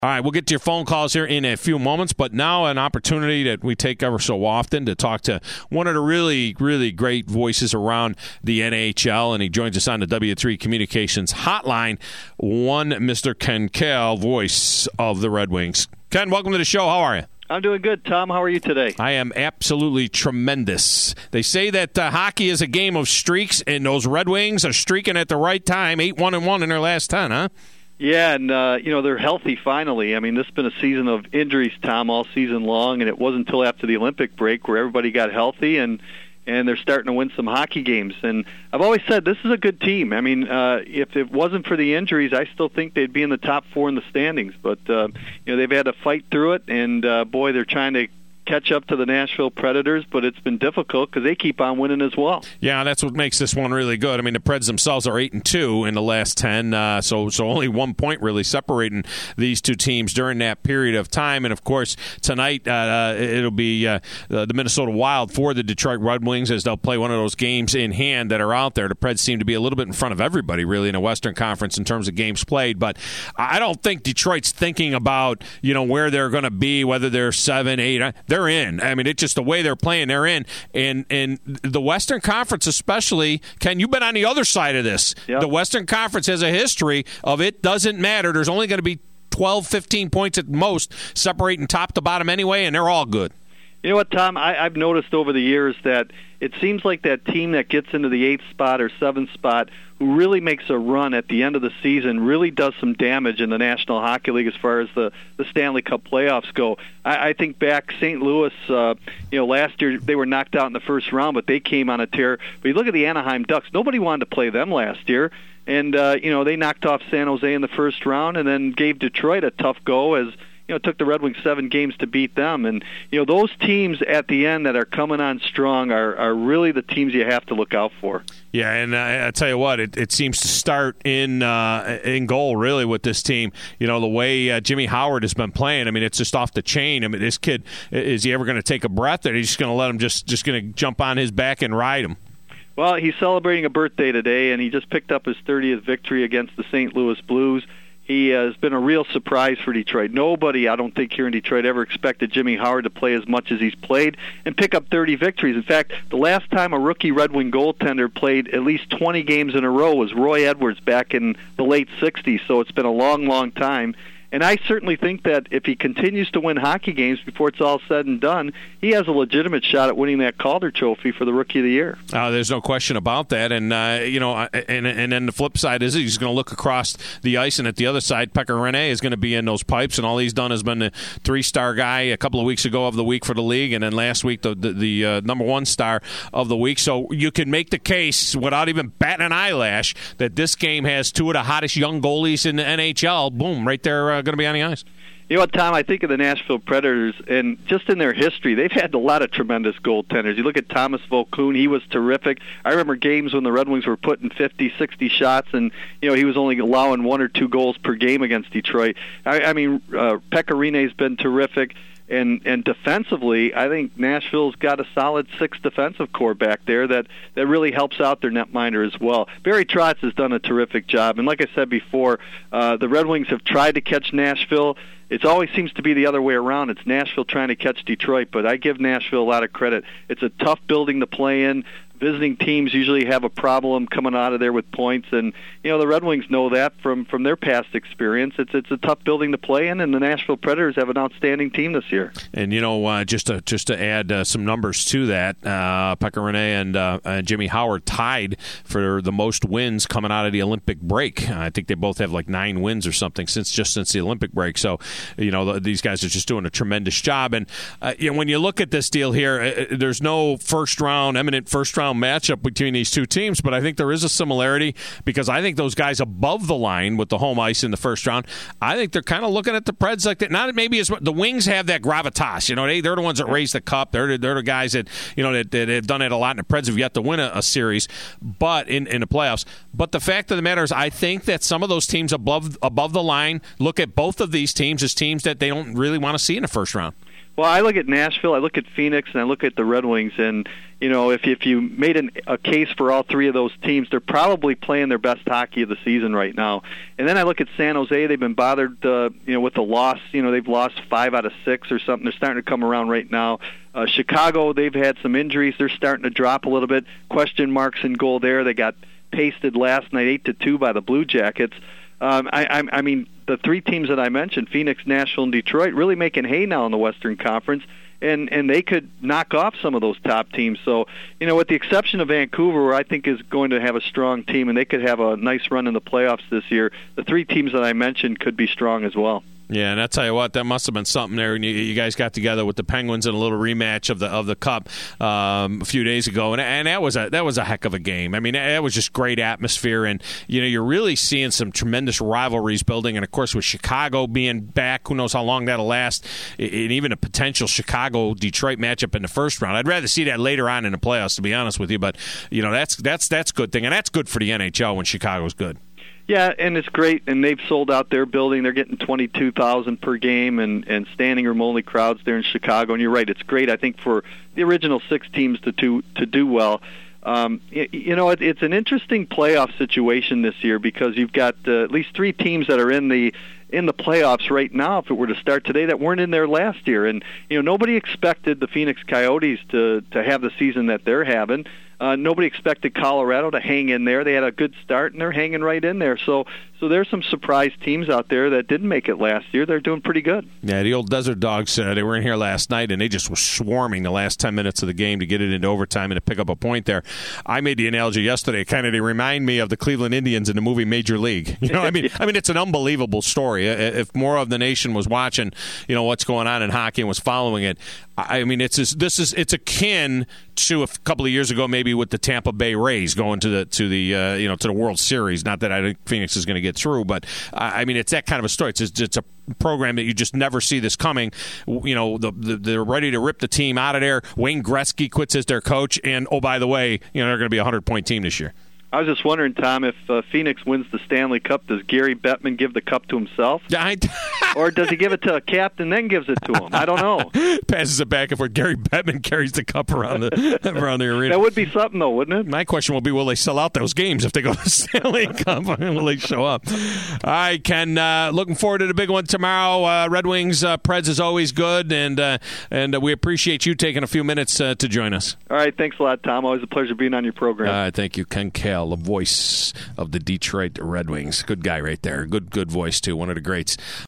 All right, we'll get to your phone calls here in a few moments, but now an opportunity that we take ever so often to talk to one of the really, really great voices around the NHL, and he joins us on the W3 Communications hotline, one Mr. Ken Kale, voice of the Red Wings. Ken, welcome to the show. How are you? I'm doing good, Tom. How are you today? I am absolutely tremendous. They say that hockey is a game of streaks, and those Red Wings are streaking at the right time, 8-1-1 in their last 10, huh? Yeah, and they're healthy finally. I mean, this has been a season of injuries, Tom, all season long, and it wasn't until after the Olympic break where everybody got healthy and they're starting to win some hockey games. And I've always said this is a good team. I mean, if it wasn't for the injuries, I still think they'd be in the top 4 in the standings. But they've had to fight through it, and boy, they're trying to catch up to the Nashville Predators, but it's been difficult because they keep on winning as well. Yeah, that's what makes this one really good. I mean, the Preds themselves are 8-2 in the last 10, so only 1 point really separating these two teams during that period of time. And of course, tonight it'll be the Minnesota Wild for the Detroit Red Wings as they'll play one of those games in hand that are out there. The Preds seem to be a little bit in front of everybody really in the Western Conference in terms of games played, but I don't think Detroit's thinking about where they're going to be, whether they're 7, 8. They're in. I mean, it's just the way they're playing, they're in. And the Western Conference especially, Ken, you've been on the other side of this. Yep. The Western Conference has a history of it doesn't matter. There's only going to be 12, 15 points at most separating top to bottom anyway, and they're all good. You know what, Tom? I've noticed over the years that it seems like that team that gets into the 8th spot or 7th spot who really makes a run at the end of the season really does some damage in the National Hockey League as far as the Stanley Cup playoffs go. I think back St. Louis, last year they were knocked out in the first round, but they came on a tear. But you look at the Anaheim Ducks, nobody wanted to play them last year. And, they knocked off San Jose in the first round and then gave Detroit a tough go as it took the Red Wings 7 games to beat them. And, those teams at the end that are coming on strong are really the teams you have to look out for. Yeah, and I tell you what, it seems to start in goal, really, with this team. The way Jimmy Howard has been playing, I mean, it's just off the chain. I mean, this kid, is he ever going to take a breath, or is he just going to let him just going to jump on his back and ride him? Well, he's celebrating a birthday today, and he just picked up his 30th victory against the St. Louis Blues. He has been a real surprise for Detroit. Nobody, I don't think, here in Detroit ever expected Jimmy Howard to play as much as he's played and pick up 30 victories. In fact, the last time a rookie Red Wing goaltender played at least 20 games in a row was Roy Edwards back in the late 60s, so it's been a long, long time. And I certainly think that if he continues to win hockey games before it's all said and done, he has a legitimate shot at winning that Calder Trophy for the Rookie of the Year. There's no question about that. And, and then the flip side is he's going to look across the ice, and at the other side, Pekka Rinne is going to be in those pipes, and all he's done has been the 3-star guy a couple of weeks ago of the week for the league, and then last week the number 1 star of the week. So you can make the case without even batting an eyelash that this game has 2 of the hottest young goalies in the NHL. Boom, right there. Going to be on the ice. You know what, Tom? I think of the Nashville Predators, and just in their history, they've had a lot of tremendous goaltenders. You look at Thomas Vokoun, he was terrific. I remember games when the Red Wings were putting 50, 60 shots, and he was only allowing 1 or 2 goals per game against Detroit. Pekka Rinne's been terrific. And defensively, I think Nashville's got a solid 6 defensive core back there that really helps out their netminder as well. Barry Trotz has done a terrific job. And like I said before, the Red Wings have tried to catch Nashville. It always seems to be the other way around. It's Nashville trying to catch Detroit, but I give Nashville a lot of credit. It's a tough building to play in. Visiting teams usually have a problem coming out of there with points, and the Red Wings know that from their past experience. It's a tough building to play in, and the Nashville Predators have an outstanding team this year. And just to add some numbers to that, Pekka Rinne and Jimmy Howard tied for the most wins coming out of the Olympic break. I think they both have like 9 wins or something since the Olympic break. So these guys are just doing a tremendous job. And when you look at this deal here, there's no eminent first round matchup between these two teams, but I think there is a similarity because I think those guys above the line with the home ice in the first round, I think they're kind of looking at the Preds like that. Not maybe as the Wings have that gravitas. They're the ones that raise the cup. They're the guys that that have done it a lot. And the Preds have yet to win a series, but in the playoffs. But the fact of the matter is, I think that some of those teams above the line look at both of these teams as teams that they don't really want to see in the first round. Well, I look at Nashville, I look at Phoenix, and I look at the Red Wings, and if you made a case for all three of those teams, they're probably playing their best hockey of the season right now. And then I look at San Jose; they've been bothered, with the loss. They've lost 5 out of 6 or something. They're starting to come around right now. Chicago, they've had some injuries; they're starting to drop a little bit. Question marks in goal there. They got pasted last night 8-2 by the Blue Jackets. I mean, the three teams that I mentioned, Phoenix, Nashville, and Detroit, really making hay now in the Western Conference, and they could knock off some of those top teams. So, with the exception of Vancouver, where I think is going to have a strong team, and they could have a nice run in the playoffs this year, the three teams that I mentioned could be strong as well. Yeah, and I tell you what, that must have been something there. And you guys got together with the Penguins in a little rematch of the Cup a few days ago, and that was a heck of a game. I mean, that was just great atmosphere, and you're really seeing some tremendous rivalries building. And of course, with Chicago being back, who knows how long that'll last, and even a potential Chicago-Detroit matchup in the first round. I'd rather see that later on in the playoffs, to be honest with you. But that's a good thing, and that's good for the NHL when Chicago's good. Yeah, and it's great, and they've sold out their building. They're getting 22,000 per game and standing room only crowds there in Chicago. And you're right, it's great, I think, for the original 6 teams to do well. It's an interesting playoff situation this year because you've got at least 3 teams that are in the playoffs right now, if it were to start today, that weren't in there last year. And nobody expected the Phoenix Coyotes to have the season that they're having. Nobody expected Colorado to hang in there. They had a good start, and they're hanging right in there. So there's some surprise teams out there that didn't make it last year. They're doing pretty good. Yeah, the old Desert Dogs, they were in here last night, and they just were swarming the last 10 minutes of the game to get it into overtime and to pick up a point there. I made the analogy yesterday. Kind of, they remind me of the Cleveland Indians in the movie Major League. I mean, it's an unbelievable story. If more of the nation was watching, what's going on in hockey and was following it, I mean, it's akin to a couple of years ago, maybe with the Tampa Bay Rays going to the World Series. Not that I think Phoenix is going to get through, but I mean, it's that kind of a story. It's a program that you just never see this coming. They're ready to rip the team out of there. Wayne Gretzky quits as their coach, and oh, by the way, they're going to be a 100-point team this year. I was just wondering, Tom, if Phoenix wins the Stanley Cup, does Gary Bettman give the cup to himself? Or does he give it to a captain then gives it to him? I don't know. Passes it back and forth. Gary Bettman carries the cup around the arena. That would be something, though, wouldn't it? My question will be, will they sell out those games if they go to the Stanley Cup? Will they show up? All right, Ken, looking forward to the big one tomorrow. Red Wings, Preds is always good, and we appreciate you taking a few minutes to join us. All right, thanks a lot, Tom. Always a pleasure being on your program. Thank you, Ken Kale, the voice of the Detroit Red Wings. Good guy right there. Good voice, too. One of the greats.